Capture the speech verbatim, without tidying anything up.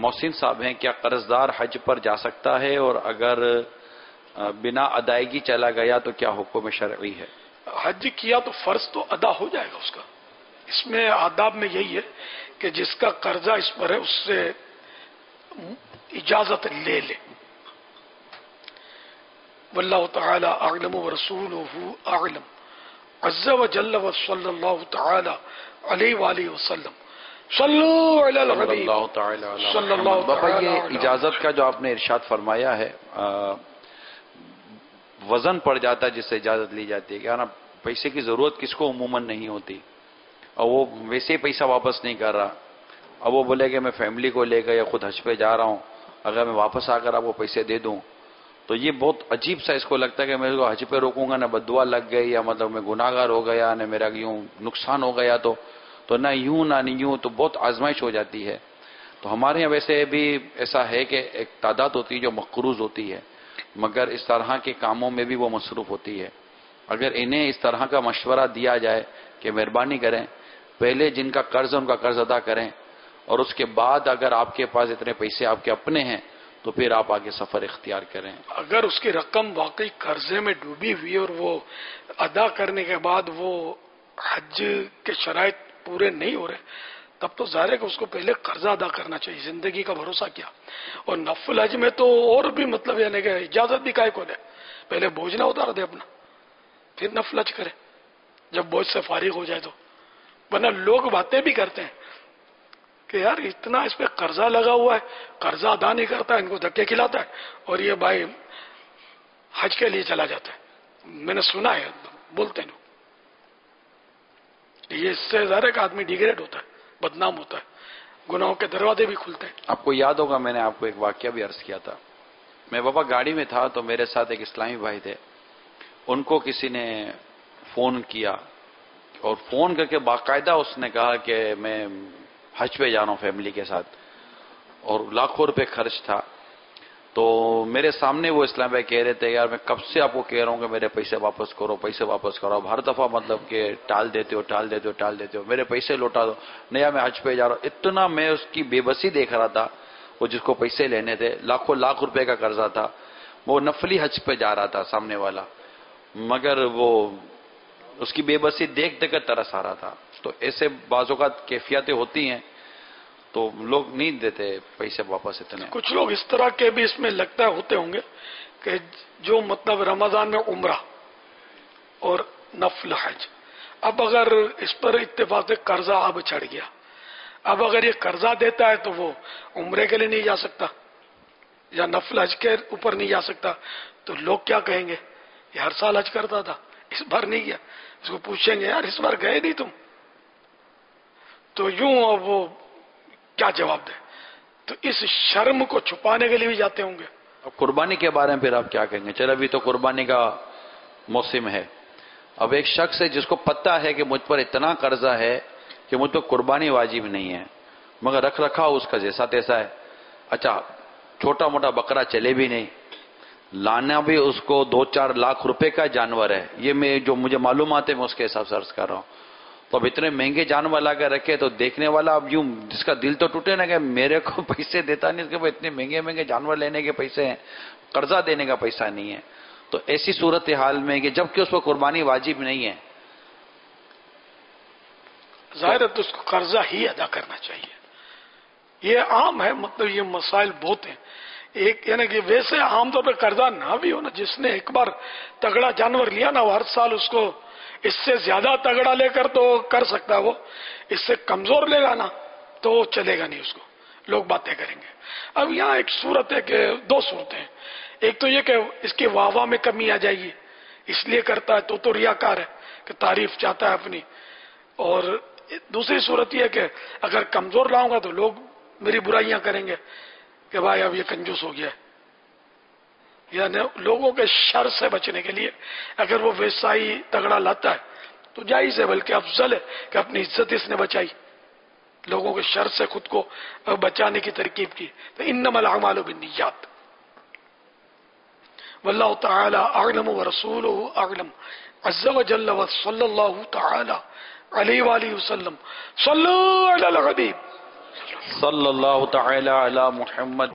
محسن صاحب ہیں، کیا قرض دار حج پر جا سکتا ہے، اور اگر بنا ادائیگی چلا گیا تو کیا حکم شرعی ہے؟ حج کیا تو فرض تو ادا ہو جائے گا اس کا. اس میں آداب میں یہی ہے کہ جس کا قرضہ اس پر ہے اس سے اجازت لے لے. واللہ تعالی اعلم ورسولہ اعلم عز وجل وصلی اللہ تعالی علیہ وآلہ وسلم. صلو علی الحبیب صلی اللہ بابا تعالی یہ علی اجازت کا جو آپ نے ارشاد فرمایا ہے، وزن پڑ جاتا ہے جس سے اجازت لی جاتی ہے کہ نا پیسے کی ضرورت کس کو عموماً نہیں ہوتی، اور وہ ویسے ہی پیسہ واپس نہیں کر رہا. اب وہ بولے کہ میں فیملی کو لے کر یا خود حج پہ جا رہا ہوں، اگر میں واپس آ کر آپ کو پیسے دے دوں تو یہ بہت عجیب سا اس کو لگتا ہے کہ میں اس کو حج پہ روکوں گا، نہ بددعا لگ گئی یا مطلب میں گناہ گار ہو گیا، نہ میرا یوں نقصان ہو گیا، تو تو نہ یوں نہ نہیں یوں، تو بہت آزمائش ہو جاتی ہے. تو ہمارے یہاں ویسے بھی ایسا ہے کہ ایک تعداد ہوتی ہے جو مقروض ہوتی ہے، مگر اس طرح کے کاموں میں بھی وہ مصروف ہوتی ہے. اگر انہیں اس طرح کا مشورہ دیا جائے کہ مہربانی کریں پہلے جن کا قرض ہے ان کا قرض ادا کریں، اور اس کے بعد اگر آپ کے پاس اتنے پیسے آپ کے اپنے ہیں تو پھر آپ آگے سفر اختیار کریں. اگر اس کی رقم واقعی قرضے میں ڈوبی ہوئی اور وہ ادا کرنے کے بعد وہ حج کے شرائط پورے نہیں ہو رہے تب تو ظاہر ہے کہ اس کو پہلے قرضہ ادا کرنا چاہیے. زندگی کا بھروسہ کیا. اور نفل حج میں تو اور بھی مطلب یعنی کہ اجازت بھی کائے کو دے، پہلے بوجھ نہ اتار دے اپنا پھر نفل حج کرے جب بوجھ سے فارغ ہو جائے تو. ورنہ لوگ باتیں بھی کرتے ہیں کہ یار اتنا اس پہ قرضہ لگا ہوا ہے، قرضہ ادا نہیں کرتا، ان کو دھکے کھلاتا ہے اور یہ بھائی حج کے لیے چلا جاتا ہے. میں نے سنا ہے بولتے ہیں یہ اس سے ظاہر ہے کہ آدمی ڈیگریڈ ہوتا ہے، بدنام ہوتا ہے، گناہوں کے دروازے بھی کھلتے ہیں. آپ کو یاد ہوگا میں نے آپ کو ایک واقعہ بھی عرض کیا تھا. میں بابا گاڑی میں تھا تو میرے ساتھ ایک اسلامی بھائی تھے، ان کو کسی نے فون کیا اور فون کر کے باقاعدہ اس نے کہا کہ میں حج پہ جا رہا ہوں فیملی کے ساتھ، اور لاکھوں روپے خرچ تھا. تو میرے سامنے وہ اسلام بھائی کہہ رہے تھے یار میں کب سے آپ کو کہہ رہا ہوں کہ میرے پیسے واپس کرو پیسے واپس کرو، اب ہر دفعہ مطلب کہ ٹال دیتے ہو ٹال دیتے ہو ٹال دیتے ہو میرے پیسے لوٹا دو، نیا میں حج پہ جا رہا ہوں. اتنا میں اس کی بے بسی دیکھ رہا تھا. وہ جس کو پیسے لینے تھے لاکھوں لاکھ روپے کا قرضہ تھا، وہ نفلی حج پہ جا رہا تھا سامنے والا، مگر وہ اس کی بے بسی دیکھ دیکھ کر ترس آ رہا تھا. تو ایسے بعض اوقات کیفیتیں ہوتی ہیں تو لوگ نہیں دیتے پیسے واپس اتنے. کچھ لوگ اس طرح کے بھی اس میں لگتا ہے ہوتے ہوں گے کہ جو مطلب رمضان میں عمرہ اور نفل حج، اب اگر اس پر اتفاق سے قرضہ اب چڑھ گیا، اب اگر یہ قرضہ دیتا ہے تو وہ عمرے کے لیے نہیں جا سکتا یا نفل حج کے اوپر نہیں جا سکتا، تو لوگ کیا کہیں گے یہ ہر سال حج کرتا تھا اس بار نہیں گیا. اس کو پوچھیں گے یار اس بار گئے نہیں تم، تو یوں وہ کیا جواب دے. تو اس شرم کو چھپانے کے لیے بھی جاتے ہوں گے. اب قربانی کے بارے میں پھر آپ کیا کہیں گے؟ چل ابھی تو قربانی کا موسم ہے. اب ایک شخص ہے جس کو پتہ ہے کہ مجھ پر اتنا قرضہ ہے کہ مجھ پر قربانی واجب نہیں ہے، مگر رکھ رکھا اس کا جیسا تیسا ہے. اچھا چھوٹا موٹا بکرا چلے بھی نہیں، لانا بھی اس کو دو چار لاکھ روپے کا جانور ہے. یہ میں جو مجھے معلومات ہے میں اس کے حساب سے عرض کر رہا ہوں. تو اب اتنے مہنگے جانور لا کے رکھے تو دیکھنے والا اب یوں جس کا دل تو ٹوٹے نا کہ میرے کو پیسے دیتا نہیں، اس کے اتنے مہنگے مہنگے جانور لینے کے پیسے ہیں، قرضہ دینے کا پیسہ نہیں ہے. تو ایسی صورت حال میں کہ جبکہ اس پر قربانی واجب نہیں ہے، ظاہر ہے تو اس کو قرضہ ہی ادا کرنا چاہیے. یہ عام ہے، مطلب یہ مسائل بہت ہیں. ایک یعنی کہ ویسے عام طور پہ قرضہ نہ بھی ہو نا، جس نے ایک بار تگڑا جانور لیا نا وہ ہر سال اس کو اس سے زیادہ تگڑا لے کر تو کر سکتا ہے، وہ اس سے کمزور لے گا نا تو چلے گا نہیں، اس کو لوگ باتیں کریں گے. اب یہاں ایک صورت ہے کہ دو صورتیں ہیں. ایک تو یہ کہ اس کی واہ واہ میں کمی آ جائے گی اس لیے کرتا ہے تو تو ریاکار ہے کہ تعریف چاہتا ہے اپنی. اور دوسری صورت یہ ہے کہ اگر کمزور لاؤں گا تو لوگ میری برائیاں کریں گے کہ بھائی اب یہ کنجوس ہو گیا ہے. یعنی لوگوں کے شر سے بچنے کے لیے اگر وہ ویسا ہی تگڑا لاتا ہے تو جائز ہے، بلکہ افضل ہے کہ اپنی عزت اس نے بچائی، لوگوں کے شر سے خود کو بچانے کی ترکیب کی. تو انما الاعمال بالنیات. واللہ تعالی اعلم ورسولہ اعلم عز وجل وصلی اللہ تعالی علیہ وآلہ وسلم. صلو علی الحبیب صلی اللہ تعالی علی محمد